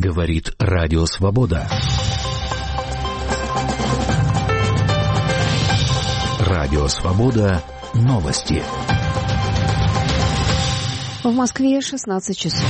Говорит Радио Свобода. Радио Свобода. Новости. В Москве 16 часов.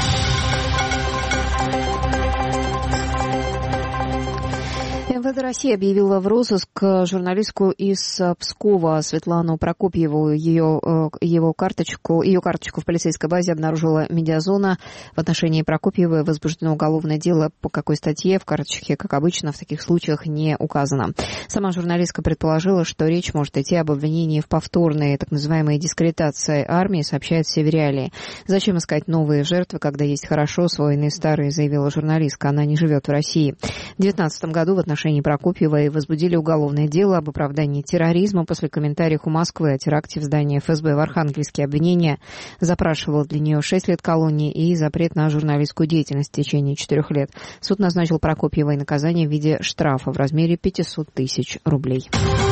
МВД России объявила в розыск журналистку из Пскова Светлану Прокопьеву. Ее карточку в полицейской базе обнаружила медиазона. В отношении Прокопьевой возбуждено уголовное дело. По какой статье в карточке, как обычно, в таких случаях не указано. Сама журналистка предположила, что речь может идти об обвинении в повторной так называемой дискредитации армии, сообщает Севериалии. Зачем искать новые жертвы, когда есть хорошо освоенные старые, заявила журналистка. Она не живет в России. В 2019 году в отношении Прокопьевой возбудили уголовное дело об оправдании терроризма после комментариев у Москвы о теракте в здании ФСБ в Архангельске. Обвинение запрашивало для нее 6 лет колонии и запрет на журналистскую деятельность в течение 4 лет. Суд назначил Прокопьевой наказание в виде штрафа в размере 500 тысяч рублей.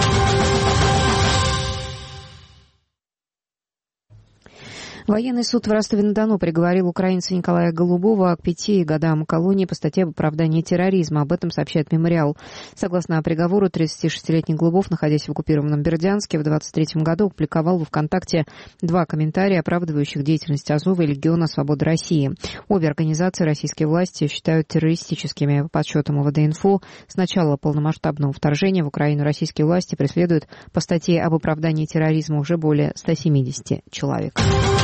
Военный суд в Ростове-на-Дону приговорил украинца Николая Голубова к 5 годам колонии по статье об оправдании терроризма. Об этом сообщает «Мемориал». Согласно приговору, 36-летний Голубов, находясь в оккупированном Бердянске, в 23 году опубликовал во ВКонтакте 2 комментария, оправдывающих деятельность Азова и Легиона Свободы России. Обе организации российские власти считают террористическими. По подсчетам УВД-Инфо, с начала полномасштабного вторжения в Украину российские власти преследуют по статье об оправдании терроризма уже более 170 человек.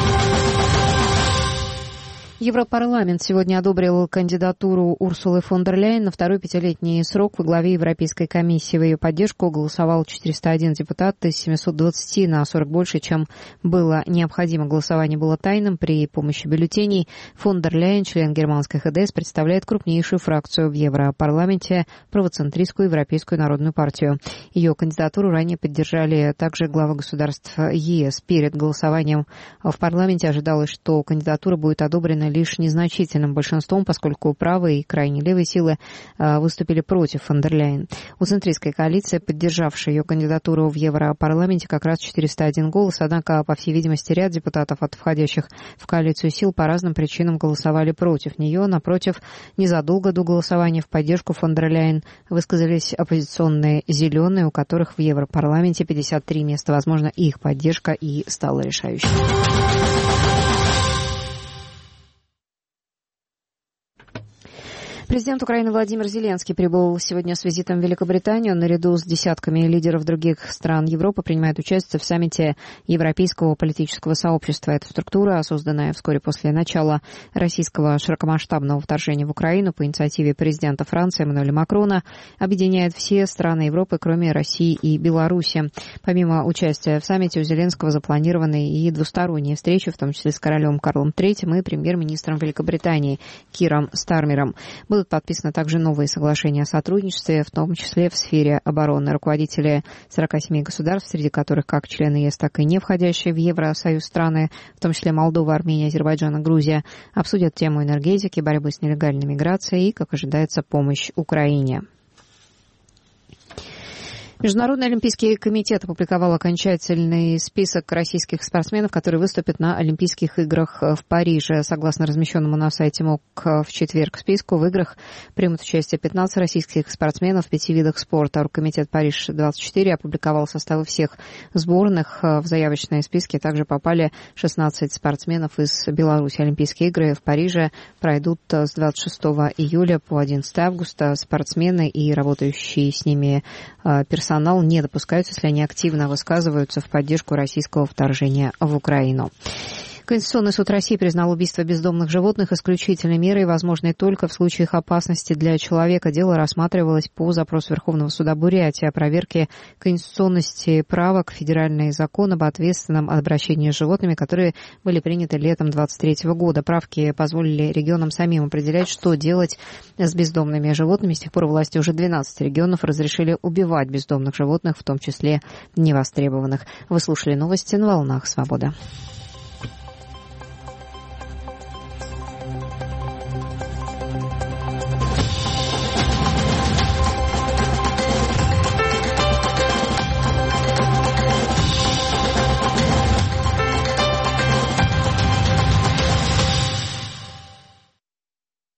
Европарламент сегодня одобрил кандидатуру Урсулы фон дер Ляйен на второй 5-летний срок во главе Европейской комиссии. В ее поддержку голосовал 401 депутат из 720, на 40 больше, чем было необходимо. Голосование было тайным при помощи бюллетеней. Фон дер Ляйен, член германской ХДС, представляет крупнейшую фракцию в Европарламенте, правоцентристскую Европейскую народную партию. Ее кандидатуру ранее поддержали также главы государств ЕС. Перед голосованием в парламенте ожидалось, что кандидатура будет одобрена лишь незначительным большинством, поскольку правые и крайне левые силы выступили против фон дер Ляйен. У центристской коалиции, поддержавшей ее кандидатуру в Европарламенте, как раз 401 голос, однако, по всей видимости, ряд депутатов от входящих в коалицию сил по разным причинам голосовали против нее. Напротив, незадолго до голосования в поддержку фон дер Ляйен высказались оппозиционные «зеленые», у которых в Европарламенте 53 места. Возможно, их поддержка и стала решающей. Президент Украины Владимир Зеленский прибыл сегодня с визитом в Великобританию. Он наряду с десятками лидеров других стран Европы принимает участие в саммите Европейского политического сообщества. Эта структура, созданная вскоре после начала российского широкомасштабного вторжения в Украину по инициативе президента Франции Эммануэля Макрона, объединяет все страны Европы, кроме России и Беларуси. Помимо участия в саммите, у Зеленского запланированы и двусторонние встречи, в том числе с королем Карлом III и премьер-министром Великобритании Киром Стармером. Будут подписаны также новые соглашения о сотрудничестве, в том числе в сфере обороны. Руководители 47 государств, среди которых как члены ЕС, так и не входящие в Евросоюз страны, в том числе Молдова, Армения, Азербайджан и Грузия, обсудят тему энергетики, борьбы с нелегальной миграцией и, как ожидается, помощь Украине. Международный олимпийский комитет опубликовал окончательный список российских спортсменов, которые выступят на Олимпийских играх в Париже. Согласно размещенному на сайте МОК в четверг списку, в играх примут участие 15 российских спортсменов в 5 видах спорта. Оргкомитет «Париж-24» опубликовал составы всех сборных. В заявочные списки также попали 16 спортсменов из Беларуси. Олимпийские игры в Париже пройдут с 26 июля по 11 августа. Спортсмены и работающие с ними персонал не допускаются, если они активно высказываются в поддержку российского вторжения в Украину. Конституционный суд России признал убийство бездомных животных исключительной мерой, возможной только в случаях опасности для человека. Дело рассматривалось по запросу Верховного суда Бурятии о проверке конституционности правок федеральный закон об ответственном обращении с животными, которые были приняты летом 2023 года. Правки позволили регионам самим определять, что делать с бездомными животными. С тех пор власти уже 12 регионов разрешили убивать бездомных животных, в том числе невостребованных. Вы слушали новости на «Волнах Свобода».